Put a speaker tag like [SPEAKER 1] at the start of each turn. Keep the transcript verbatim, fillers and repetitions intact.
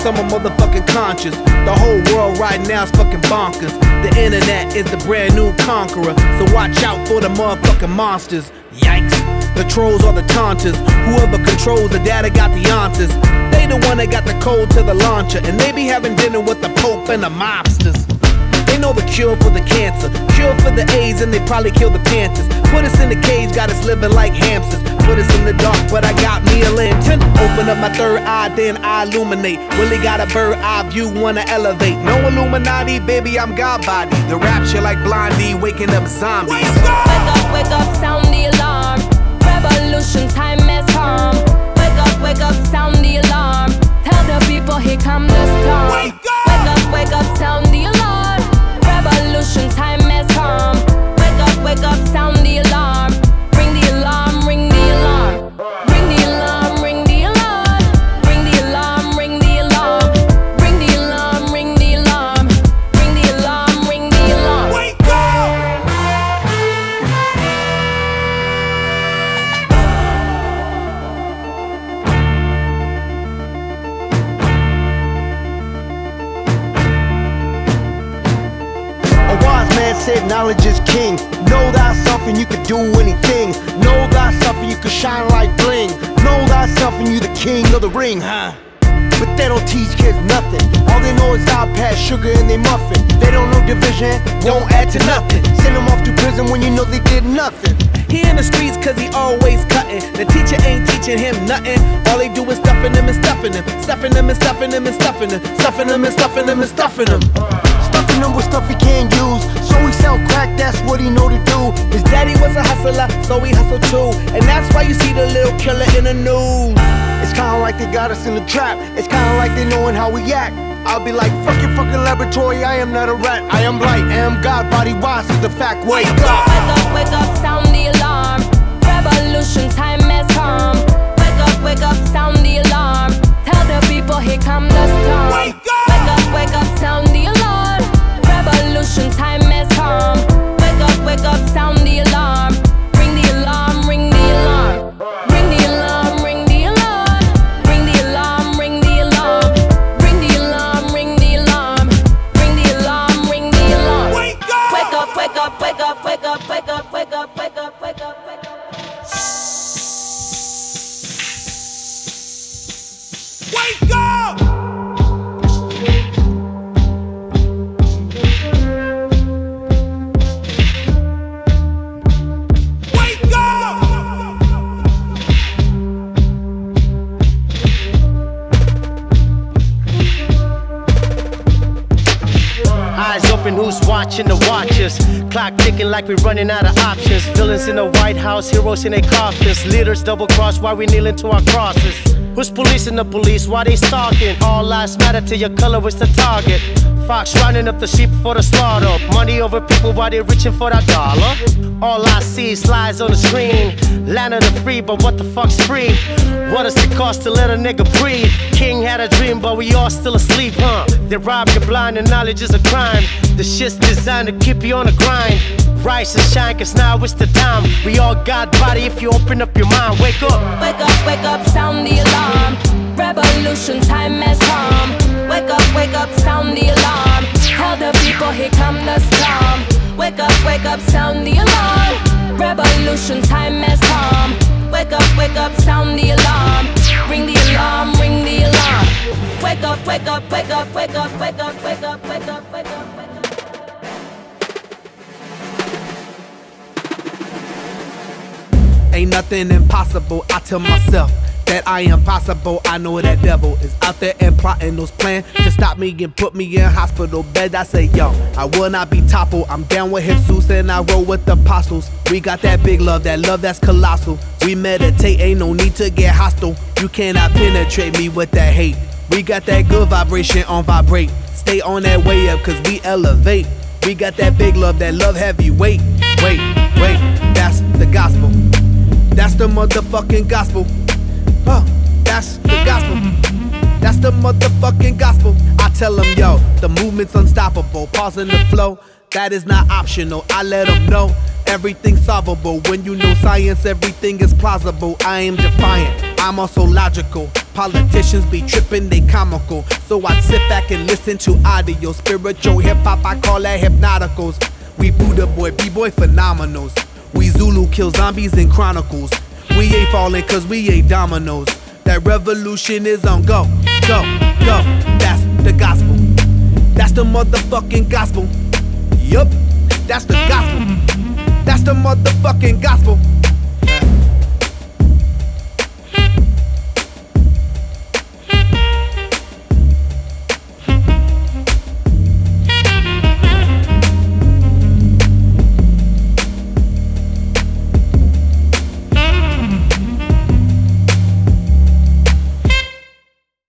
[SPEAKER 1] some are motherfucking conscious. The whole world right now is fucking bonkers. The internet is the brand new conqueror, so watch out for the motherfucking monsters. Yikes. The trolls are the taunters. Whoever controls the data got the answers. They the one that got the code to the launcher, and they be having dinner with the Pope and the mobsters. They know the cure for the cancer, cure for the AIDS, and they probably kill the Panthers. Put us in the cage, got us living like hamsters. Put us in the dark, but I got me a lantern. Open up my third eye, then I illuminate. Really got a bird eye view, wanna elevate. No Illuminati, baby, I'm God body. The rapture like Blondie, waking up zombies.
[SPEAKER 2] Wake up, wake up, sound the alarm. Revolution time has come. Wake up, wake up, sound the alarm. Tell the people here come the storm.
[SPEAKER 3] Wake up,
[SPEAKER 2] wake up, wake up, sound the alarm. Revolution time has come. Wake up, wake up, sound the alarm. Ring the alarm, ring the alarm. Ring the alarm, ring the alarm. Ring the alarm, ring the alarm. Ring the alarm, ring the alarm. Ring the alarm, ring the alarm.
[SPEAKER 3] Wake up!
[SPEAKER 4] Man said knowledge is king. Know thyself and you can do anything. Know thyself and you can shine like bling. Know thyself and you the king of the ring, huh? But they don't teach kids nothing. All they know is iPad, sugar in they muffin. They don't know division, don't add to nothing. Send them off to prison when you know they did nothing.
[SPEAKER 1] He in the streets cause he always cutting. The teacher ain't teaching him nothing. All they do is stuffing him and stuffing him. Stuffing him and stuffing him and stuffing him. Stuffing him and stuffing him and stuffing him.
[SPEAKER 4] Stuffing him with stuff he can't use. So he sell crack, that's what he know to do.
[SPEAKER 1] His daddy was a hustler, so he hustled too. And that's why you see the little killer in the news.
[SPEAKER 4] It's kinda like they got us in the trap. It's kinda like they knowing how we act. I'll be like, fuck your fucking laboratory, I am not a rat. I am light, I am God, body wise is the fact. Wake up!
[SPEAKER 2] Wake up, wake up, sound the alarm. Revolution time has come. Wake up, wake up, sound the alarm. Tell the people here come the storm.
[SPEAKER 3] Wake up!
[SPEAKER 2] Wake up, wake up, sound the alarm. Revolution time has come. Wake up, wake up, sound the alarm. Ring the alarm, ring the alarm. Ring the alarm, ring the alarm. Ring the alarm, ring the alarm. Ring the alarm, ring the alarm. Ring the alarm, ring the alarm.
[SPEAKER 3] Wake up!
[SPEAKER 2] Wake up, wake up, wake up, wake up, wake up, wake up, wake up, wake up, wake up.
[SPEAKER 3] Wake up! Wake up!
[SPEAKER 5] Eyes open, who's watching the watchers? Clock ticking like we're running out of options. Villains in the White House, heroes in their coffins. Leaders double cross while we kneeling to our crosses. Who's policing the police? Why they stalking? All lives matter till your color is the target. Fox rounding up the sheep for the slaughter. Money over people while they reaching for that dollar. All I see is lies on the screen. Land of the free, but what the fuck's free? What does it cost to let a nigga breathe? King had a dream, but we all still asleep, huh? They rob you blind and knowledge is a crime. The shit's designed to keep you on the grind. Rise and shine, cause now it's the time. We all got body if you open up your mind. Wake up!
[SPEAKER 2] Wake up, wake up, sound the alarm. Revolution time has come. Wake up, wake up, sound the alarm. Tell the people here come the storm. Wake up, wake up, sound the alarm. Revolution time has come. Wake up, wake up, sound the alarm. Ring the alarm, ring the alarm. Wake up, wake up, wake up, wake up, wake up, wake up, wake up, wake up, wake up.
[SPEAKER 1] Ain't nothing impossible, I tell myself that I am possible. I know that devil is out there and plotting those plans to stop me and put me in hospital bed. I say, yo, I will not be toppled. I'm down with Jesus and I roll with the apostles. We got that big love, that love that's colossal. We meditate, ain't no need to get hostile. You cannot penetrate me with that hate. We got that good vibration on vibrate. Stay on that way up cause we elevate. We got that big love, that love heavyweight. Wait, wait, that's the gospel. That's the motherfucking gospel. Oh, that's the gospel. That's the motherfucking gospel. I tell them, yo, the movement's unstoppable. Pausing the flow. that is not optional. I let them know everything's solvable. When you know science, everything is plausible. I am defiant, I'm also logical. Politicians be tripping, they comical. So I sit back and listen to audio. Spiritual hip-hop, I call that hypnoticals. We Buddha boy, B-boy phenomenals. We Zulu kill zombies in chronicles. We ain't falling cause we ain't dominoes. That revolution is on go, go, go. That's the gospel. That's the motherfucking gospel. Yup, that's the gospel. That's the motherfucking gospel.